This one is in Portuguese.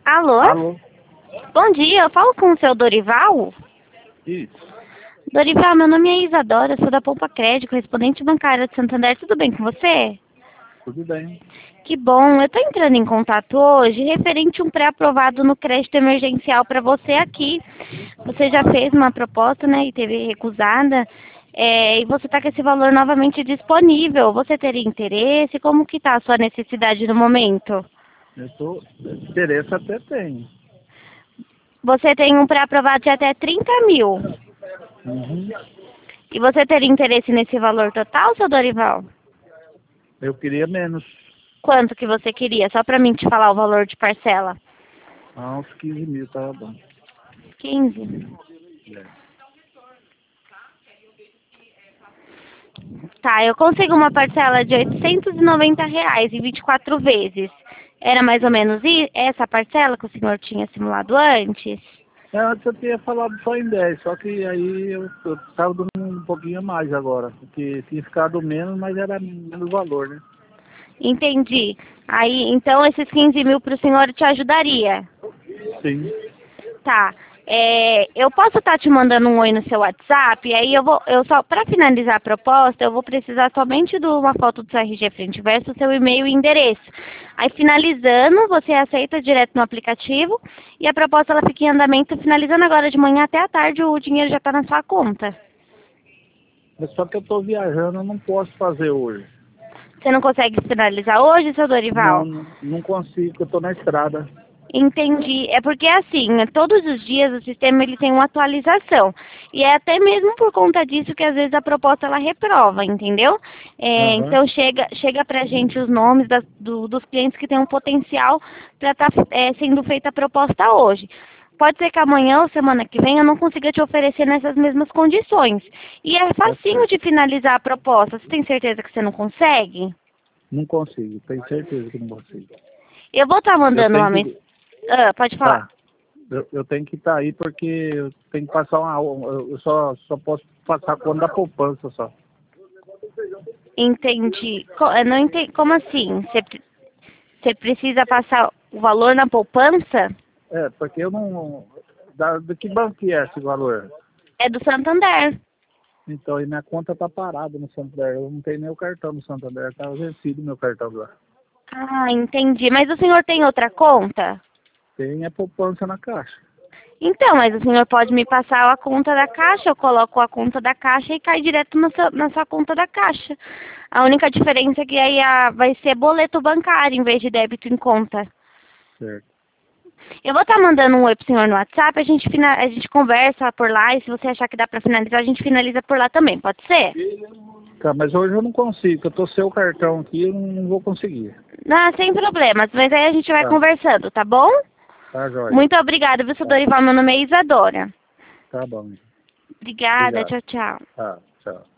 Alô? Alô? Bom dia, eu falo com o seu Dorival? Isso. Dorival, meu nome é Isadora, sou da Poupa Crédito, correspondente bancária de Santander. Tudo bem com você? Tudo bem. Que bom, eu estou entrando em contato hoje referente a um pré-aprovado no crédito emergencial para você aqui. Você já fez uma proposta, né, e teve recusada, e você está com esse valor novamente disponível. Você teria interesse? Como que está a sua necessidade no momento? Interesse até tenho. Você tem um pré-aprovado de até 30 mil. Uhum. E você teria interesse nesse valor total, seu Dorival? Eu queria menos. Quanto que você queria? Só para mim te falar o valor de parcela. Uns 15 mil tava bom. 15. É. Tá, eu consigo uma parcela de R$ 890 em 24 vezes. Era mais ou menos essa parcela que o senhor tinha simulado antes? Antes eu tinha falado só em 10, só que aí eu estava dando um pouquinho a mais agora, porque tinha ficado menos, mas era menos valor, né? Entendi. Aí, então, esses 15 mil para o senhor te ajudaria? Sim. Tá. Eu posso estar te mandando um oi no seu WhatsApp, e aí eu só, para finalizar a proposta, eu vou precisar somente de uma foto do seu RG frente e verso, seu e-mail e endereço. Aí finalizando, você aceita direto no aplicativo, e a proposta ela fica em andamento, finalizando agora de manhã até à tarde, o dinheiro já está na sua conta. Mas só que eu estou viajando, eu não posso fazer hoje. Você não consegue finalizar hoje, seu Dorival? Não consigo, eu estou na estrada. Entendi. É porque assim, né, todos os dias o sistema ele tem uma atualização. E é até mesmo por conta disso que às vezes a proposta ela reprova, entendeu? Aham. Então chega pra gente os nomes dos clientes que têm um potencial para estar sendo feita a proposta hoje. Pode ser que amanhã ou semana que vem eu não consiga te oferecer nessas mesmas condições. E é Tá facinho certo. de finalizar a proposta. Você tem certeza que você não consegue? Não consigo, tenho certeza que não consigo. Eu vou estar Eu mandando tenho uma mensagem. que. Pode falar. Tá. Eu tenho que estar aí porque eu tenho que passar eu só posso passar quando da poupança só. Entendi. Eu não entendi. Como assim? Você precisa passar o valor na poupança? Porque eu não. De que banco que é esse valor? É do Santander. Então, e minha conta tá parada no Santander. Eu não tenho nem o cartão no Santander, tá vencido meu cartão lá. Ah, entendi. Mas o senhor tem outra conta? Tem a poupança na caixa. Então, mas o senhor pode me passar a conta da Caixa, eu coloco a conta da Caixa e cai direto na sua conta da Caixa. A única diferença é que aí vai ser boleto bancário em vez de débito em conta. Certo. Eu vou estar mandando um oi pro senhor no WhatsApp, a gente conversa por lá e se você achar que dá pra finalizar, a gente finaliza por lá também, pode ser? Tá, mas hoje eu não consigo, porque eu tô sem o cartão aqui, eu não vou conseguir. Não, sem problemas, mas aí a gente vai Tá, conversando, tá bom? tá, joia. Muito obrigada, viu, seu Tá, Dorival? Meu nome é Isadora. tá bom. Obrigada, Obrigado. tchau, tchau. Tá, tchau.